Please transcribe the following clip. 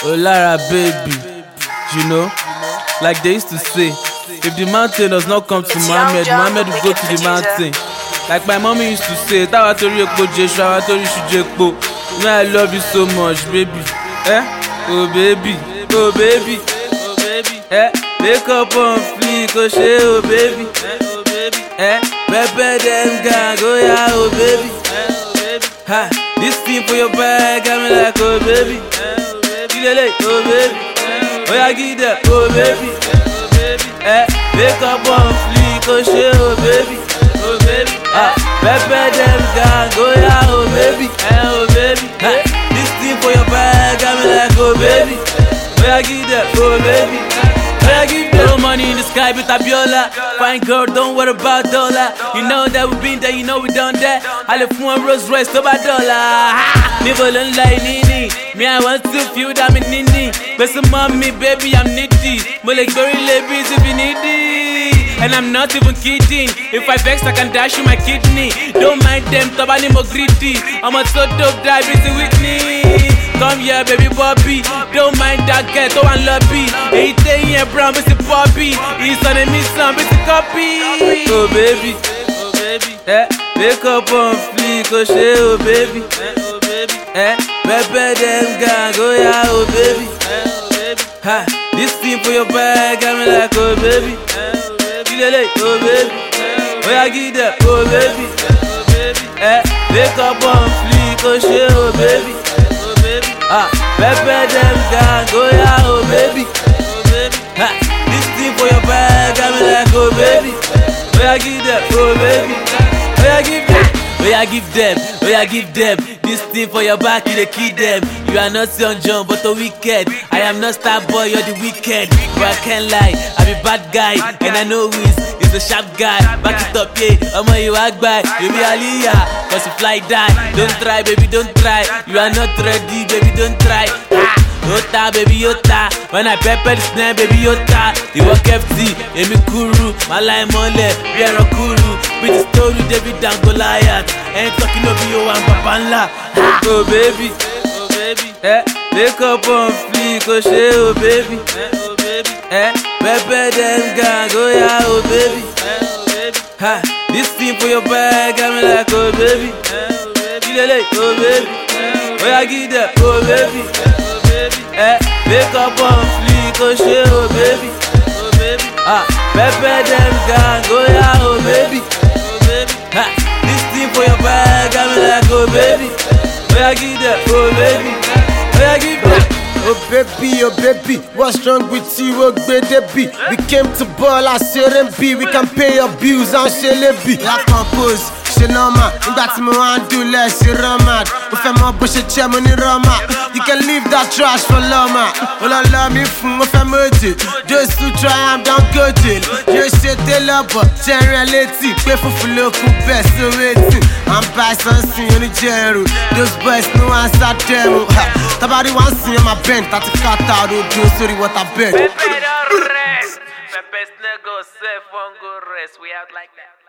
Olara baby, you know, like they used to say, if the mountain does not come to Muhammad, Muhammad will go to the mountain. Like my mommy used to say, Tawa tori epo Jeshu, awa tori shuju epo. You know I love you so much, baby. Oh baby, oh baby, oh baby. Wake up on fleek, oh shey, oh baby. Oh baby, pepper them gang, oh yeah, oh baby. Oh baby, this thing for your bag, got me like, oh baby. Oh baby, oh yeah, give that, oh baby. Oh baby, wake up on fleek, oh shey, oh baby. Oh baby, pepper them gang, oh yeah, oh baby. Oh baby, this thing for your bag, got me like, oh baby. Oh yeah, give that, oh baby. Oh yeah, give that. No money in the sky with Abiola. Fine girl, don't worry about dollar. You know that we been there, you know we done that. I left one Rolls Royce to my dollar. Never learn like Nini. Me, I want to feel that I'm Nini. But some mommy, baby, I'm needy. More like very ladies if you needy. And I'm not even kidding. If I vex, I can dash you my kidney. Don't mind them, Tabani more greedy. I'm a so dope, die busy with me. Come here, baby Bobby. Don't mind that girl, don't want lobby. 8 here, brown, busy Bobby. He's on a mission, busy copy. Oh baby, oh baby. Wake up on fleek, oh shey, oh baby. Oh baby, pepper them gang, oh yeah, oh baby. Oh baby, this thing for your bag, got me like, oh baby. Oh baby, oh yeah, give that, oh baby. Oh baby, wake up on fleek, oh shey, oh baby. Oh baby, pepper them gang, oh yeah, oh baby. Oh baby, this thing for your bag, got me like, oh baby. Oh yeah, give that, oh baby. Oh yeah, give that. Oh yeah, give them, oh yeah, give them. This thing for your back, you dey kill them. You are not Young John, but a wicked. I am not star boy, you're the wicked. But I can't lie, I'm a bad guy, and I know Wiz is the sharp guy. Back it up, yeah, I'm on you act by. You be Aliyah, cause you fly die. Don't try, baby, don't try. You are not ready, baby, don't try. Yota, baby, yota. When I pepper the snare, baby, yota. The work FT, Emi Kuru. My line mole, we are a Kuru. With the story, David and Goliath. Ain't talking of you and Papanla. Oh baby, oh baby. Wake up on fleek, oh shey, oh baby. Oh baby, pepper them gang, oh yeah, oh baby. Oh baby, this thing for your bag, got me like, oh baby. Oh baby, oh baby. Oh yeah, give that, oh baby. Oh baby, wake up on fleek, oh shey, oh baby. Oh baby, pepper them gang, oh yeah, oh baby. Oh baby, this thing for your bag, got me like, oh baby. Oh yeah, give that, oh baby. Oh yeah, give that. Oh baby, what's wrong with you? Oh baby, we came to ball, I shouldn't be. We can pay your bills and shelebi. I compose, she normal. Nígbà tí mo wá ń dúlẹ̀, she ramad. Mo fẹ́ mọ bó ṣe jẹ́ mo ní rọ́mà. You can leave that trash for lọ́mà. Mo lọ lọ mi fún mo fẹ́ mọ́jì. Those who try am don go jail. Yóò ṣe télọ̀bọ̀, jẹ́rìn létí. Pé fúnfún ló kú bẹ́ẹ̀ sí waiting. I'm by something oníjẹ̀rù. Those boys no answer them. Tabari wan sin my bend, tati kata rodo sorry what I beg. Pepe don't rest. Pepe's nego safe, won't go rest. We out like that.